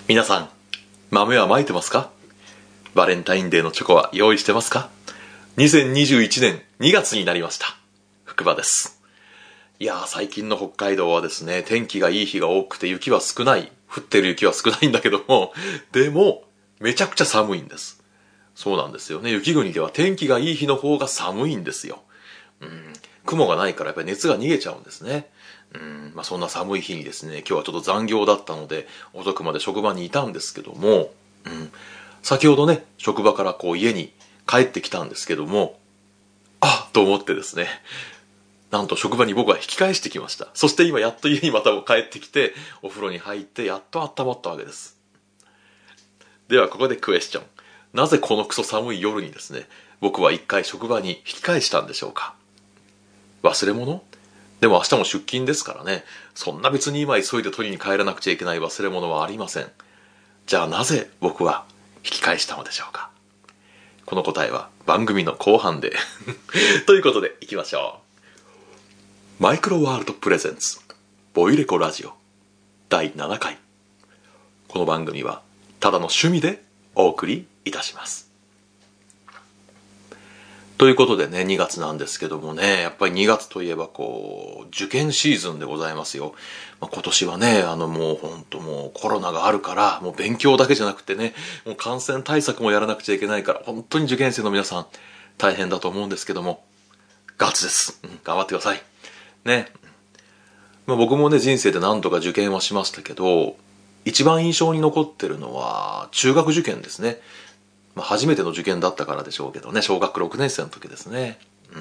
皆さん、豆はまいてますか？バレンタインデーのチョコは用意してますか？ 2021 年2月になりました。福場です。いやー、最近の北海道はですね、天気がいい日が多くて雪は少ない。降ってる雪は少ないんだけども、でも、めちゃくちゃ寒いんです。そうなんですよね。雪国では天気がいい日の方が寒いんですよ。雲がないからやっぱり熱が逃げちゃうんですね。そんな寒い日にですね、今日はちょっと残業だったので、遅くまで職場にいたんですけども、先ほどね、職場から家に帰ってきたんですけども、と思ってですね、なんと職場に僕は引き返してきました。そして今やっと家にまた帰ってきて、お風呂に入ってやっと温まったわけです。ではここでクエスチョン。なぜこのクソ寒い夜にですね、僕は一回職場に引き返したんでしょうか？忘れ物？でも明日も出勤ですからね。そんな別に今急いで取りに帰らなくちゃいけない忘れ物はありません。じゃあなぜ僕は引き返したのでしょうか？この答えは番組の後半でということでいきましょう。マイクロワールドプレゼンツボイレコラジオ第7回。この番組はただの趣味でお送りいたします。ということでね、2月なんですけどもね、やっぱり2月といえば受験シーズンでございますよ。今年はね、もう本当もうコロナがあるから、もう勉強だけじゃなくてね、もう感染対策もやらなくちゃいけないから、本当に受験生の皆さん大変だと思うんですけども、ガツです。頑張ってください。ね。僕もね、人生で何度か受験はしましたけど、一番印象に残ってるのは中学受験ですね。初めての受験だったからでしょうけどね、小学6年生の時ですね。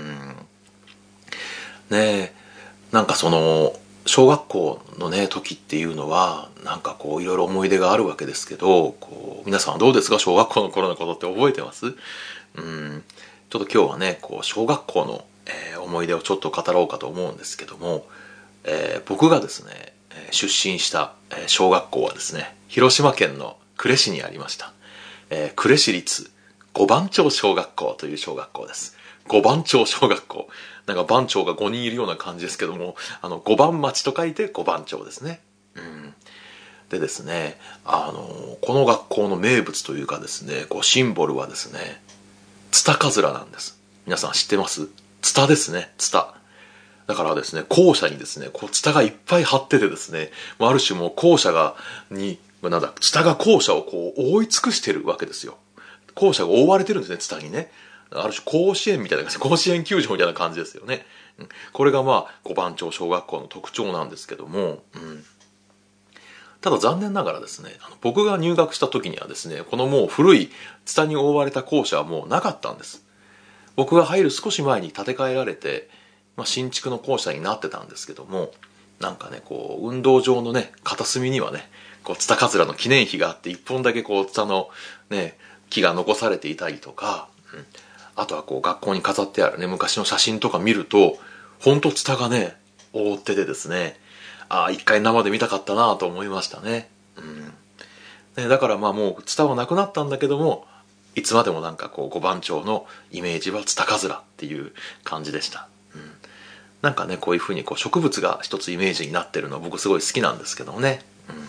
ねえ、なんか小学校のね、時っていうのは、なんかいろいろ思い出があるわけですけど、皆さんはどうですか？小学校の頃のことって覚えてます？ちょっと今日はね、小学校の、思い出をちょっと語ろうかと思うんですけども、僕がですね、出身した、小学校はですね、広島県の呉市にありました。呉市立五番町小学校という小学校です。五番町小学校。なんか番長が5人いるような感じですけども、五番町と書いて五番町ですね。でですね、この学校の名物というかですね、シンボルはですね、ツタカズラなんです。皆さん知ってます？ツタですね、ツタ。だからですね、校舎にですね、ツタがいっぱい張っててですね、ある種もう校舎ツタが校舎を覆い尽くしてるわけですよ。校舎が覆われてるんですね、ツタにね。ある種甲子園みたいな感じ、甲子園球場みたいな感じですよね。これが五番町小学校の特徴なんですけども、ただ残念ながらですね、僕が入学した時にはですね、このもう古いツタに覆われた校舎はもうなかったんです。僕が入る少し前に建て替えられて、新築の校舎になってたんですけども、なんかね、運動場のね、片隅にはね、ツタカズラの記念碑があって、一本だけツタのね、木が残されていたりとか、あとは学校に飾ってあるね、昔の写真とか見ると、ほんとツタがね、覆っててですね、一回生で見たかったなと思いましたね。だからもうツタはなくなったんだけども、いつまでもなんか五番町のイメージはツタカズラっていう感じでした。なんかね、こういう風に植物が一つイメージになってるのは僕すごい好きなんですけどもね。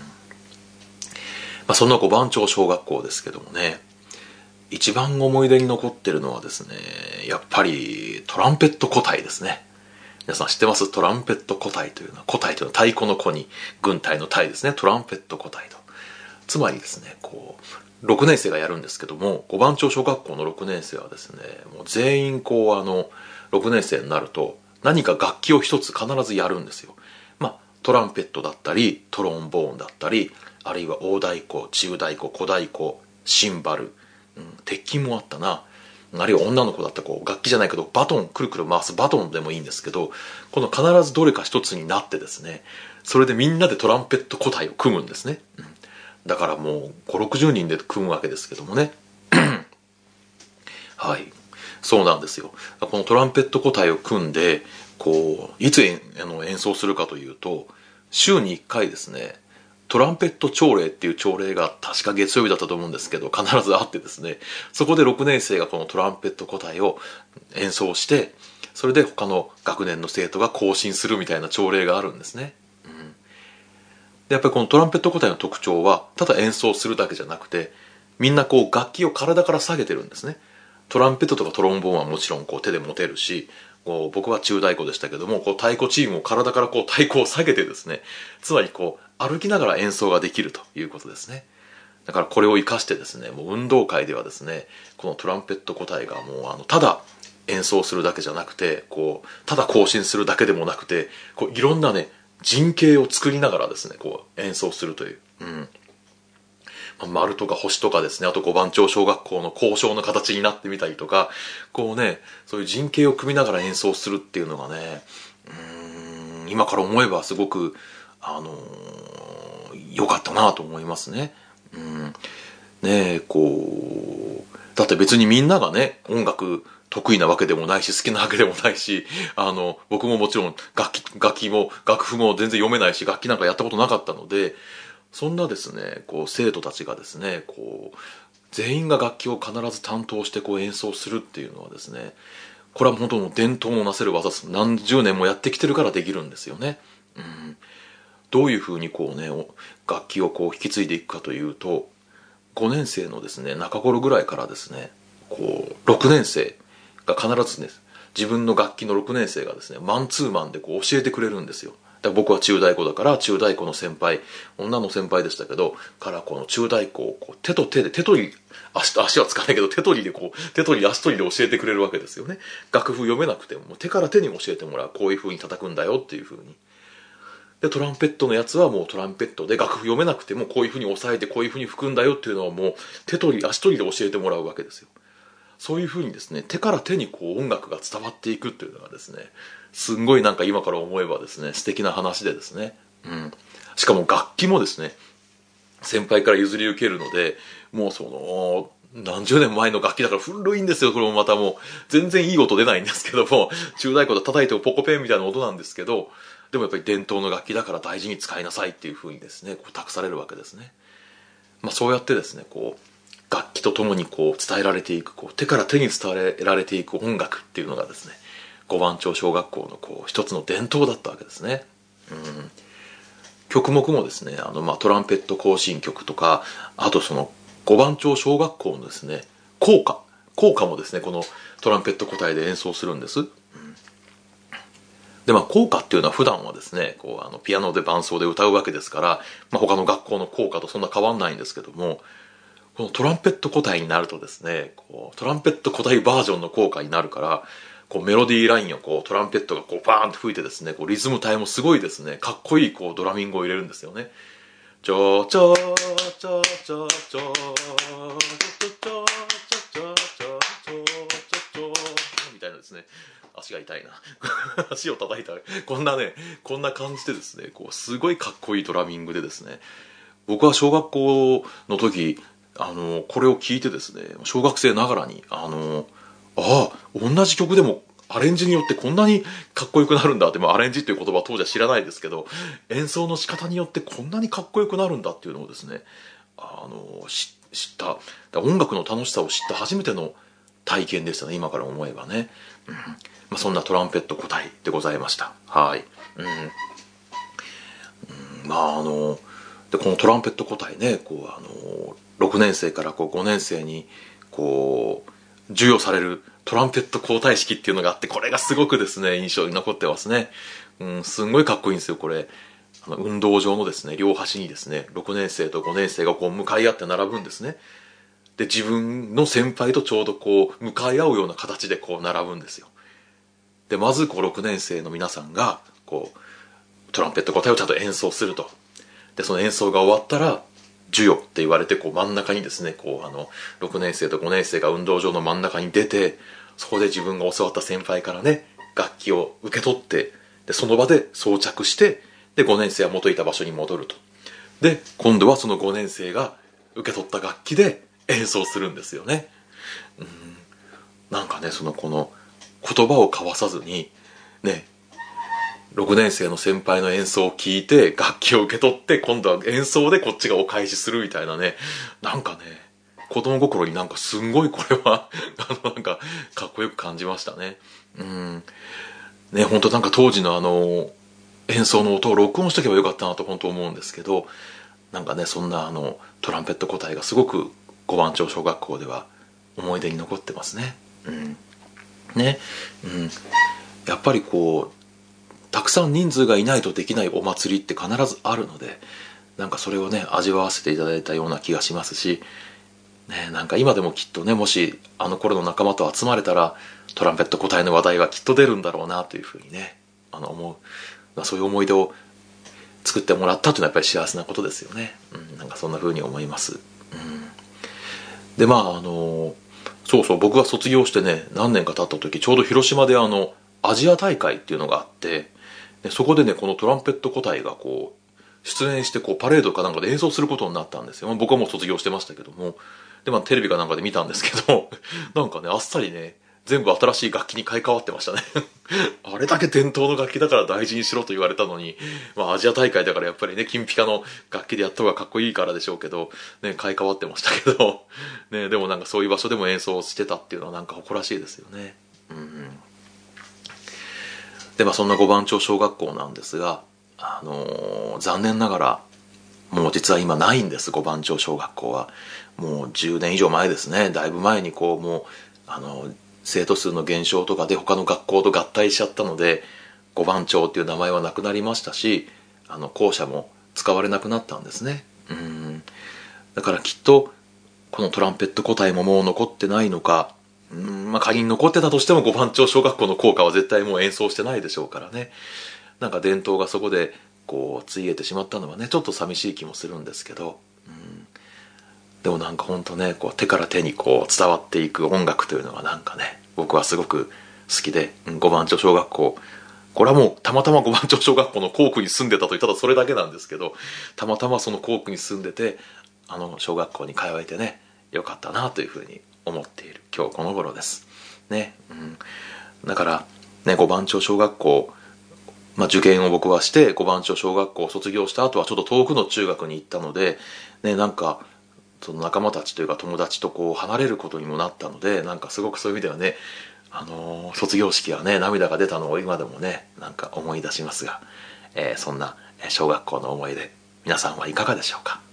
そんな五番町小学校ですけどもね、一番思い出に残ってるのはですね、やっぱりトランペット個体ですね。皆さん知ってます？トランペット個体というのは、個体というのは太鼓の子に軍隊の隊ですね。トランペット個体と。つまりですね、6年生がやるんですけども、五番町小学校の6年生はですね、もう全員6年生になると何か楽器を一つ必ずやるんですよ。トランペットだったり、トロンボーンだったり、あるいは大太鼓、中太鼓、小太鼓、シンバル、鉄琴もあったな。あるいは女の子だったら楽器じゃないけどバトン、くるくる回すバトンでもいいんですけど、この必ずどれか一つになってですね、それでみんなでトランペット個体を組むんですね。だからもう5、60人で組むわけですけどもね。はい。そうなんですよ。このトランペット個体を組んで、いつ演奏するかというと、週に1回ですね、トランペット朝礼っていう朝礼が確か月曜日だったと思うんですけど、必ずあってですね、そこで6年生がこのトランペット個体を演奏して、それで他の学年の生徒が行進するみたいな朝礼があるんですね。 で、やっぱりこのトランペット個体の特徴は、ただ演奏するだけじゃなくて、みんなこう楽器を体から下げてるんですね。トランペットとかトロンボーンはもちろんこう手で持てるし、こう僕は中太鼓でしたけども、こう太鼓チームを体からこう太鼓を下げてですね、つまりこう歩きながら演奏ができるということですね。だからこれを活かしてですね、もう運動会ではですね、このトランペット個体がもうただ演奏するだけじゃなくて、こう、ただ行進するだけでもなくて、こういろんなね、陣形を作りながらですね、こう演奏するという。丸とか星とかですね、あと五番町小学校の校章の形になってみたりとか、こうね、そういう陣形を組みながら演奏するっていうのがね、今から思えばすごく、良かったなと思いますね。ねえ、こう、だって別にみんながね、音楽得意なわけでもないし、好きなわけでもないし、僕ももちろん楽器も、楽譜も全然読めないし、楽器なんかやったことなかったので、そんなですね、こう、生徒たちがですね、こう、全員が楽器を必ず担当してこう演奏するっていうのはですね、これは本当の伝統のなせる技です。何十年もやってきてるからできるんですよね。どういうふうにこうね、楽器をこう引き継いでいくかというと、5年生のですね、中頃ぐらいからですね、こう、6年生が必ずね、自分の楽器の6年生がですね、マンツーマンでこう教えてくれるんですよ。僕は中太鼓だから、中太鼓の先輩、女の先輩でしたけど、からこの中太鼓をこう手と手で、手取り、足はつかないけど、手取りでこう、手取り足取りで教えてくれるわけですよね。楽譜読めなくても、手から手に教えてもらう。こういう風に叩くんだよっていう風に。で、トランペットのやつはもうトランペットで楽譜読めなくてもこういう風に押さえてこういう風に吹くんだよっていうのをもう手取り足取りで教えてもらうわけですよ。そういう風にですね、手から手にこう音楽が伝わっていくっていうのがですね、すんごいなんか今から思えばですね、素敵な話でですね。しかも楽器もですね、先輩から譲り受けるので、もうその、何十年前の楽器だから古いんですよ。これもまたもう、全然いい音出ないんですけども、中太鼓で叩いてもポコペンみたいな音なんですけど、でもやっぱり伝統の楽器だから大事に使いなさいっていう風にですね、こう託されるわけですね。そうやってですね、こう、楽器とともにこう伝えられていく、こう手から手に伝えられていく音楽っていうのがですね、五番町小学校のこう一つの伝統だったわけですね。曲目もですね、トランペット行進曲とか、あとその五番町小学校のですね、校歌もですね、このトランペット個体で演奏するんです。で、校歌っていうのは普段はですね、こう、ピアノで伴奏で歌うわけですから、他の学校の校歌とそんな変わんないんですけども、このトランペット個体になるとですね、こう、トランペット個体バージョンの効果になるから、こうメロディーラインをこうトランペットがこうバーンと吹いてですね、こうリズム体もすごいですね、かっこいいこうドラミングを入れるんですよね。チョチョチョチョチョチョチョチョチョチョチョチョチョみたいなですね。足が痛いな。足を叩いた。こんなね、こんな感じでですね、こうすごいかっこいいドラミングでですね、僕は小学校の時、これを聞いてですね、小学生ながらに、同じ曲でもアレンジによってこんなにかっこよくなるんだって、アレンジっていう言葉は当時は知らないですけど、演奏の仕方によってこんなにかっこよくなるんだっていうのをですね、知った、音楽の楽しさを知った初めての体験でしたね、今から思えばね。そんなトランペット個体でございました。はい。で、このトランペット個体ね、こう、6年生からこう5年生に、こう、授与されるトランペット交代式っていうのがあって、これがすごくですね、印象に残ってますね。すんごいかっこいいんですよ、これ。運動場のですね、両端にですね、6年生と5年生がこう向かい合って並ぶんですね。で、自分の先輩とちょうどこう、向かい合うような形でこう並ぶんですよ。で、まずこう6年生の皆さんが、こう、トランペット個体をちゃんと演奏すると。で、その演奏が終わったら、授与って言われて、こう真ん中にですね、こう6年生と5年生が運動場の真ん中に出て、そこで自分が教わった先輩からね、楽器を受け取って、で、その場で装着して、で、5年生は元いた場所に戻ると。で、今度はその5年生が受け取った楽器で演奏するんですよね。なんかね、この言葉を交わさずに、ね、6年生の先輩の演奏を聞いて楽器を受け取って今度は演奏でこっちがお返しするみたいなね、なんかね、子供心になんかすんごいこれはなんかかっこよく感じましたね。ね、本当なんか当時の演奏の音を録音しとけばよかったなと本当思うんですけど、なんかね、そんなトランペット個体がすごく五番町小学校では思い出に残ってますね。ね、やっぱりこうたくさん人数がいないとできないお祭りって必ずあるので、なんかそれをね味わわせていただいたような気がしますし、ね、なんか今でもきっとね、もしあの頃の仲間と集まれたらトランペット個体の話題はきっと出るんだろうなというふうにね思う、そういう思い出を作ってもらったというのはやっぱり幸せなことですよね。なんかそんなふうに思います。でそうそう、僕が卒業してね何年か経った時、ちょうど広島でアジア大会っていうのがあって、でそこでねこのトランペット個体がこう出演してこうパレードかなんかで演奏することになったんですよ。僕はもう卒業してましたけども、でテレビかなんかで見たんですけどなんかねあっさりね全部新しい楽器に買い替わってましたねあれだけ伝統の楽器だから大事にしろと言われたのに、アジア大会だからやっぱりね金ピカの楽器でやった方がかっこいいからでしょうけどね、買い替わってましたけどね、でもなんかそういう場所でも演奏してたっていうのはなんか誇らしいですよね。でそんな五番町小学校なんですが、残念ながらもう実は今ないんです。五番町小学校はもう10年以上前ですね。だいぶ前にこうもう生徒数の減少とかで他の学校と合体しちゃったので五番町っていう名前はなくなりましたし、校舎も使われなくなったんですね。だからきっとこのトランペット個体ももう残ってないのか、仮に残ってたとしても五番町小学校の校歌は絶対もう演奏してないでしょうからね。なんか伝統がそこでこうついえてしまったのはねちょっと寂しい気もするんですけど、でもなんかほんとねこう手から手にこう伝わっていく音楽というのがなんかね僕はすごく好きで、五番町小学校、これはもうたまたま五番町小学校の校区に住んでたというただそれだけなんですけど、たまたまその校区に住んでて小学校に通えてねよかったなというふうに思っている今日この頃ですね。だからね五番町小学校、受験を僕はして五番町小学校を卒業した後はちょっと遠くの中学に行ったので、なんかその仲間たちというか友達とこう離れることにもなったので、なんかすごくそういう意味ではね、卒業式はね涙が出たのを今でもねなんか思い出しますが、そんな小学校の思い出皆さんはいかがでしょうか。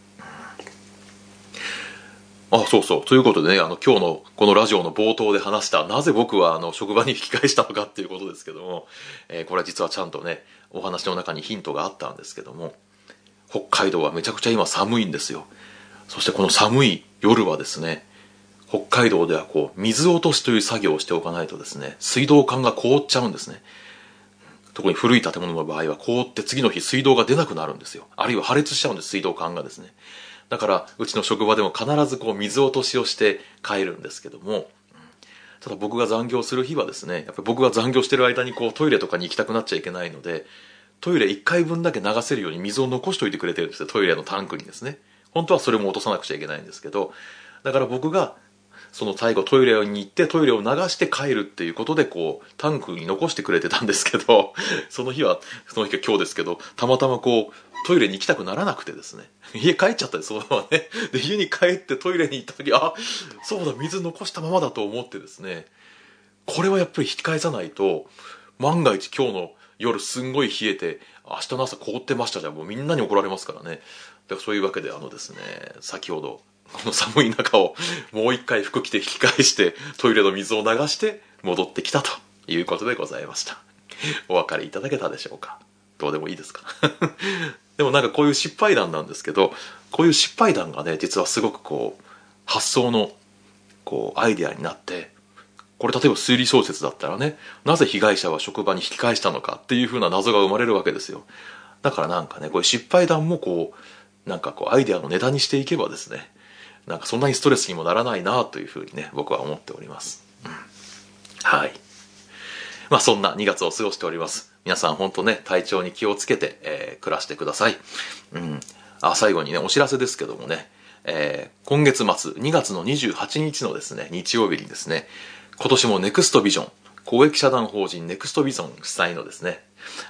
そうそう。ということでね、今日のこのラジオの冒頭で話した、なぜ僕は職場に引き返したのかっていうことですけども、これは実はちゃんとね、お話の中にヒントがあったんですけども、北海道はめちゃくちゃ今寒いんですよ。そしてこの寒い夜はですね、北海道ではこう、水落としという作業をしておかないとですね、水道管が凍っちゃうんですね。特に古い建物の場合は凍って次の日水道が出なくなるんですよ。あるいは破裂しちゃうんです、水道管がですね。だからうちの職場でも必ずこう水落としをして帰るんですけども、ただ僕が残業する日はですね、やっぱり僕が残業してる間にこうトイレとかに行きたくなっちゃいけないので、トイレ1回分だけ流せるように水を残しといてくれてるんですよ、トイレのタンクにですね。本当はそれも落とさなくちゃいけないんですけど、だから僕がその最後トイレに行ってトイレを流して帰るっていうことでこうタンクに残してくれてたんですけど、その日は今日ですけど、たまたまこうトイレに行きたくならなくてですね、家帰っちゃったんです、そのままね。で家に帰ってトイレに行った時、そうだ水残したままだと思ってですね、これはやっぱり引き返さないと万が一今日の夜すんごい冷えて明日の朝凍ってましたじゃもうみんなに怒られますからね。でそういうわけでですね、先ほどこの寒い中をもう一回服着て引き返してトイレの水を流して戻ってきたということでございました。お分かりいただけたでしょうか。どうでもいいですかでもなんかこういう失敗談なんですけど、こういう失敗談がね実はすごくこう発想のこうアイデアになって、これ例えば推理小説だったらね、なぜ被害者は職場に引き返したのかっていう風な謎が生まれるわけですよ。だからなんかねこういう失敗談もこうなんかこうアイデアのネタにしていけばですね、なんかそんなにストレスにもならないなというふうにね僕は思っております。はい。そんな2月を過ごしております。皆さん本当ね体調に気をつけて、暮らしてください。最後にねお知らせですけどもね、今月末2月の28日のですね日曜日にですね、今年もネクストビジョン公益社団法人ネクストビジョン主催のですね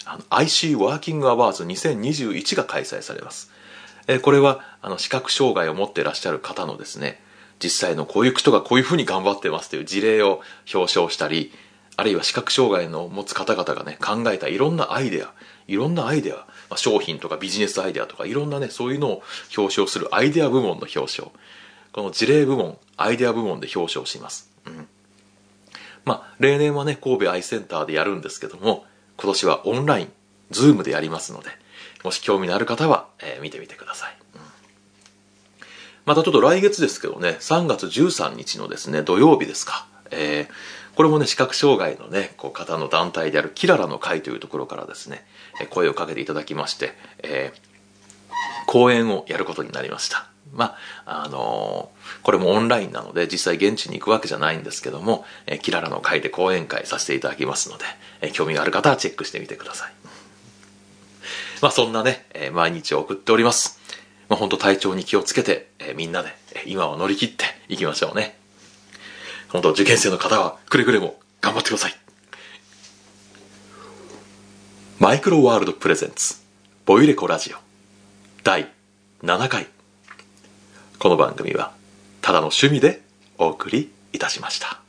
IC ワーキングアワーズ2021が開催されます。これは視覚障害を持っていらっしゃる方のですね、実際のこういう人がこういうふうに頑張ってますという事例を表彰したり、あるいは視覚障害の持つ方々がね考えたいろんなアイデア、 いろんなアイデア、商品とかビジネスアイデアとかいろんなね、そういうのを表彰するアイデア部門の表彰。この事例部門、アイデア部門で表彰します。例年はね、神戸アイセンターでやるんですけども、今年はオンライン、ズームでやりますので、もし興味のある方は、見てみてください。またちょっと来月ですけどね、3月13日のですね、土曜日ですか。これもね、視覚障害のね、方の団体であるキララの会というところからですね、声をかけていただきまして、講演をやることになりました。これもオンラインなので実際現地に行くわけじゃないんですけども、キララの会で講演会させていただきますので、興味がある方はチェックしてみてください。そんなね、毎日を送っております。本当体調に気をつけて、みんなで今を乗り切っていきましょうね。本当受験生の方はくれぐれも頑張ってください。マイクロワールドプレゼンツボイレコラジオ第7回。この番組はただの趣味でお送りいたしました。